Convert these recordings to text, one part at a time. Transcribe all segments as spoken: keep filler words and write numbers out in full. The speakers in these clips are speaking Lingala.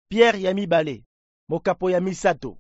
Pierre ya mibale, mokapo ya misato.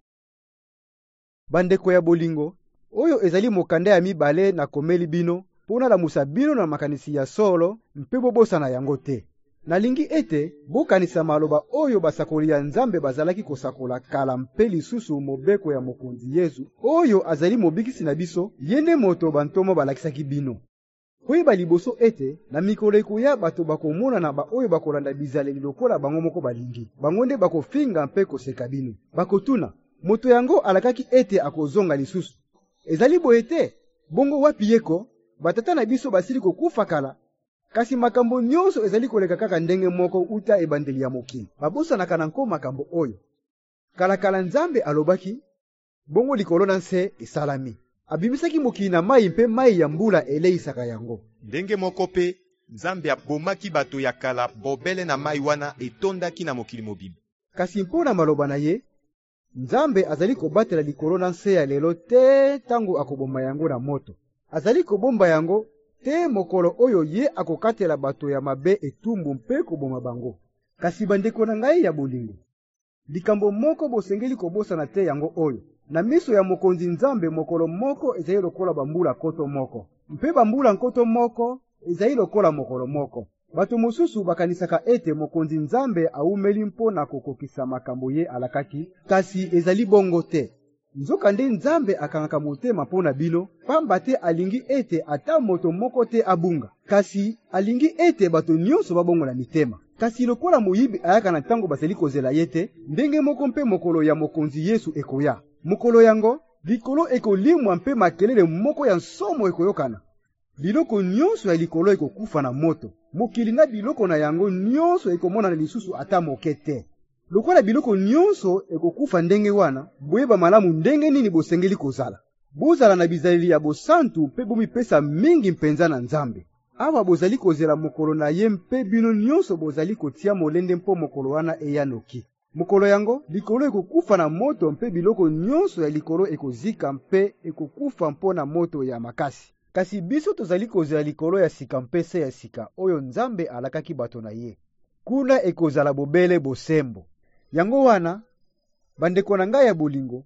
Bandeko ya bolingo, oyo ezali mokanda ya mibale na komeli bino, pona la musabino na makanisi ya solo, mpe bobosana yango te. Nalingi ete, bokanisa maloba oyo basakoli ya Nzambe bazalaki kosakola kala mpe lisusu mobeko ya mokonzi Yesu, oyo azali mobikisi na biso, yende moto bantomo balakisaki bino. Koyeba liboso ete, na mikolo ekoya bato bakomona na ba oyo bakolanda bizaleli lokola bango moko balingi. Bango nde bakofinga mpe koseka bino. Bakotuna, moto yango alakaki ete akozonga lisusu. Ezali boye te, bongo wapi yeko, batata na biso basili kokufa kala. Kasi makambo nyonso ezali koleka kaka ndenge moko uta ebandeli ya mokili. Babosanaka na nko makambo oyo. Kala kala Nzambe alobaki, bongo likolo na nse esalami. Abimisaki mokili na mai mpe mai ya mbula eleisaka yango. Ndenge moko pe, Nzambe abomaki bato ya kala bobele na mai wana etondaki na mokili mobimba. Kasi mpona maloba na ye, Nzambe azali kobatela likolo na nse ya lelo te tango akobomba yango na moto. Azali kobomba yango te mokolo oyo ye akokatela bato ya mabe etumbu mpe koboma bango. Kasi bandeko na ngai ya bolingo, likambo moko bosengeli kobosana te yango oyo. Na miso ya mokonzi Nzambe mokolo moko ezali lokola bambula koto moko. Mpe bambula nkoto moko ezali lokola mokolo moko. Bato mosusu bakanisaka ete mokonzi Nzambe aumeli mpona kokokisa makambo ye alakaki, kasi ezali bongo te. Nzoka nde Nzambe akangaka motema mpona bino, pamba te alingi ete ata moto moko te abunga. Kasi alingi ete bato nyonso babongola mitema. Kasi lokola moyibi ayaka na tango baseli kozela ye te, ndenge moko mpe mokolo ya mokonzi Yesu ekoya. Mokolo yango, likolo ekolimwa mpe makelele moko ya nsomo ekoyokana. Biloko nyonso ya likolo ekokufa na moto. Mokili na biloko na yango nyonso ekomona na lisusu ata moke te. Lokola biloko nyonso ekokufa ndenge wana, boyeba malamu ndenge nini bosengeli kozala. Bozala na bizaleli ya bosantu mpe bomipesa mingi mpenza na Nzambe. Awa bozali kozela mokolo na ye mpe bino nyonso bozali kotia molende mpo mokolo wana eya noki. Mokolo yango, likolo ekokufa na moto mpe biloko nyonso ya likolo ekozika mpe ekokufa mpo na moto ya makasi. Kasi biso tozali kozela likolo ya sika mpe se ya sika, oyo Nzambe alakaki bato na ye. Kuna ekozala bobele bosembo. Yango wana, bandeko na ngai ya bolingo,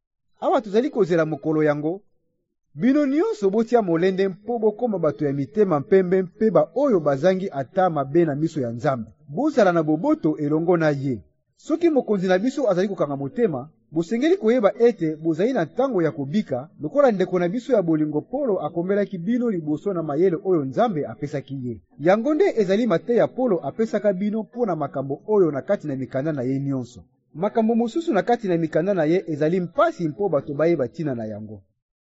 awa tozali kozela mokolo yango, bino nyonso botia molende mpo bokoma bato ya mitema mpembe mpe ba oyo bazangi ata mabe na miso ya Nzambe. Bozala na boboto elongo na ye. Soki mokonzi na biso azali kokanga motema, bosengeli koyeba ete bozali na tango ya kobika, lokola ndeko na biso ya bolingo Polo akomelaki bino liboso na mayele oyo Nzambe apesaki ye. Yango nde ezali mateya Polo apesaka bino mpona makambo oyo na kati na mikanda na ye nyonso. Makambo mosusu na kati na mikanda na ye ezali mpasi mpo bato bayeba tina na yango.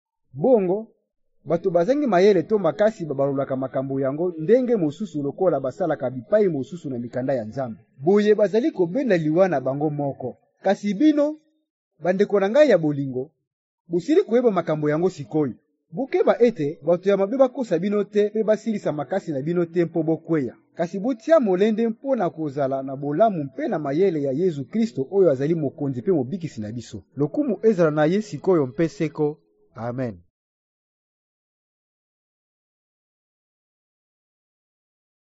Bongo, bato bazangi mayele to makasi babalolaka makambo yango ndenge mosusu lokola basalaka bipai mosusu na mikanda ya Nzambe. Boye bazali kobenda liwa na bango moko. Kasi bino, bandeko na ngai ya bolingo, bosili koyeba makambo yango sikoyo. Bokeba ete bato ya mabe bakosa bino te pe basilisa makasi na bino te mpo bokweya. Kasi botia molende mpo na kozala na bolamu mpe na mayele ya Yesu Kristo oyo azali mokonzi mpe mobikisi na biso. Lokumu ezala na ye sikoyo mpe seko. Amen.